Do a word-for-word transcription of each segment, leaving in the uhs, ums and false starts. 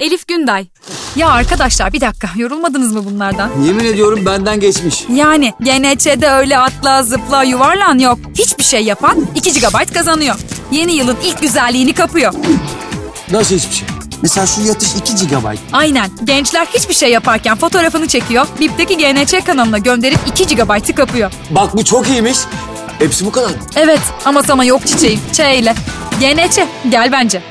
Elif Günday. Ya arkadaşlar bir dakika, yorulmadınız mı bunlardan? Yemin ediyorum benden geçmiş. Yani G N Ç'de öyle atla zıpla yuvarlan yok. Hiçbir şey yapan iki gigabayt kazanıyor. Yeni yılın ilk güzelliğini kapıyor. Nasıl hiçbir şey? Mesela şu yatış iki gigabayt. Aynen. Gençler hiçbir şey yaparken fotoğrafını çekiyor. B I P'teki G N Ç kanalına gönderip iki gigabaytı kapıyor. Bak bu çok iyiymiş. Hepsi bu kadar. Evet ama sana yok çiçeğim. Ç ile. G N Ç gel bence.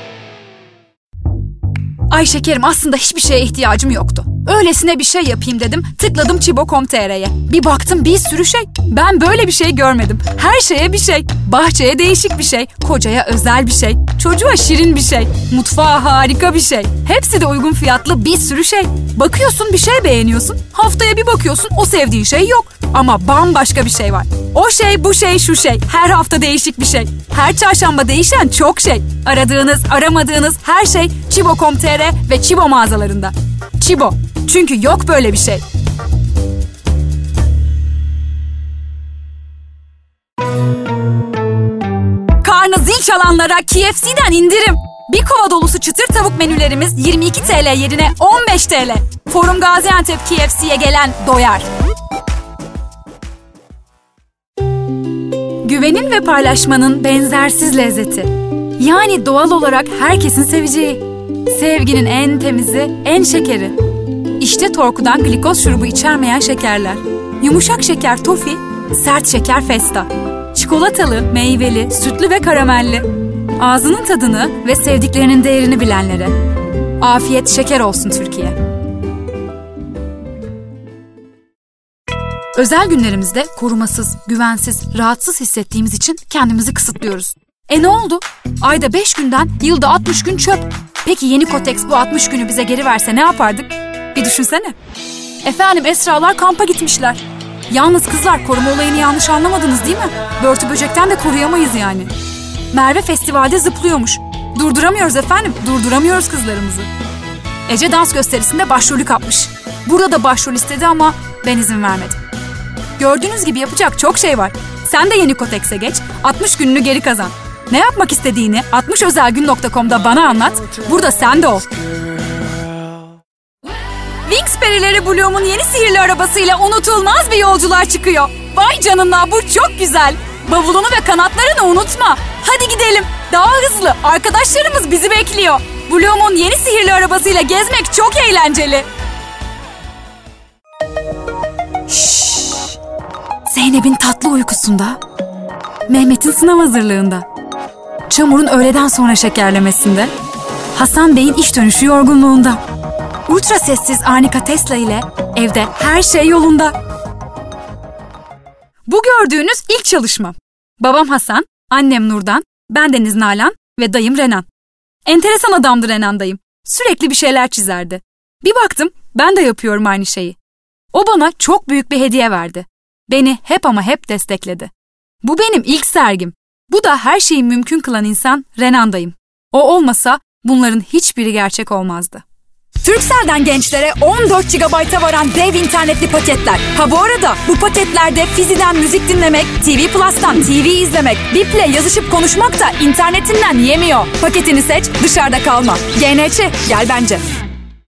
Ay şekerim, aslında hiçbir şeye ihtiyacım yoktu. Öylesine bir şey yapayım dedim. Tıkladım çibo nokta com nokta t r'ye. Bir baktım bir sürü şey. Ben böyle bir şey görmedim. Her şeye bir şey. Bahçeye değişik bir şey. Kocaya özel bir şey. Çocuğa şirin bir şey. Mutfağa harika bir şey. Hepsi de uygun fiyatlı bir sürü şey. Bakıyorsun bir şey beğeniyorsun. Haftaya bir bakıyorsun o sevdiğin şey yok. Ama bambaşka bir şey var. O şey, bu şey, şu şey. Her hafta değişik bir şey. Her çarşamba değişen çok şey. Aradığınız, aramadığınız her şey çibo nokta com nokta t r ve Çibo mağazalarında. Çibo. Çünkü yok böyle bir şey. Karnı zil çalanlara K F C'den indirim. Bir kova dolusu çıtır tavuk menülerimiz yirmi iki TL yerine on beş TL. Forum Gaziantep K F C'ye gelen doyar. Güvenin ve paylaşmanın benzersiz lezzeti. Yani doğal olarak herkesin seveceği. Sevginin en temizi, en şekeri. İşte Torku'dan glikoz şurubu içermeyen şekerler. Yumuşak şeker tofi, sert şeker festa. Çikolatalı, meyveli, sütlü ve karamelli. Ağzının tadını ve sevdiklerinin değerini bilenlere. Afiyet şeker olsun Türkiye. Özel günlerimizde korumasız, güvensiz, rahatsız hissettiğimiz için kendimizi kısıtlıyoruz. E ne oldu? Ayda beş günden yılda altmış gün çöp. Peki yeni Kotex bu altmış günü bize geri verse ne yapardık? Bir düşünsene. Efendim Esralar kampa gitmişler. Yalnız kızlar, koruma olayını yanlış anlamadınız değil mi? Börtü böcekten de koruyamayız yani. Merve festivalde zıplıyormuş. Durduramıyoruz efendim, durduramıyoruz kızlarımızı. Ece dans gösterisinde başrolü kapmış. Burada da başrol istedi ama ben izin vermedim. Gördüğünüz gibi yapacak çok şey var. Sen de yeni Kotex'e geç, altmış gününü geri kazan. Ne yapmak istediğini altmış özel gün nokta com'da bana anlat. Burada sen de ol. Wings perileri Bloom'un yeni sihirli arabasıyla unutulmaz bir yolculuğa çıkıyor. Vay canına, bu çok güzel. Bavulunu ve kanatlarını unutma. Hadi gidelim. Daha hızlı. Arkadaşlarımız bizi bekliyor. Bloom'un yeni sihirli arabasıyla gezmek çok eğlenceli. Şşş. Zeynep'in tatlı uykusunda. Mehmet'in sınav hazırlığında. Çamur'un öğleden sonra şekerlemesinde. Hasan Bey'in iş dönüşü yorgunluğunda. Ultra sessiz Arnika Tesla ile evde her şey yolunda. Bu gördüğünüz ilk çalışmam. Babam Hasan, annem Nurdan, ben Deniz Nalan ve dayım Renan. Enteresan adamdı Renan dayım. Sürekli bir şeyler çizerdi. Bir baktım ben de yapıyorum aynı şeyi. O bana çok büyük bir hediye verdi. Beni hep ama hep destekledi. Bu benim ilk sergim. Bu da her şeyi mümkün kılan insan Renan dayım. O olmasa bunların hiçbiri gerçek olmazdı. Turkcell'den gençlere on dört gigabayta varan dev internetli paketler. Ha bu arada bu paketlerde Fizi'den müzik dinlemek, T V Plus'tan T V izlemek, Bip'le yazışıp konuşmak da internetinden yemiyor. Paketini seç, dışarıda kalma. G N Ç, gel bence.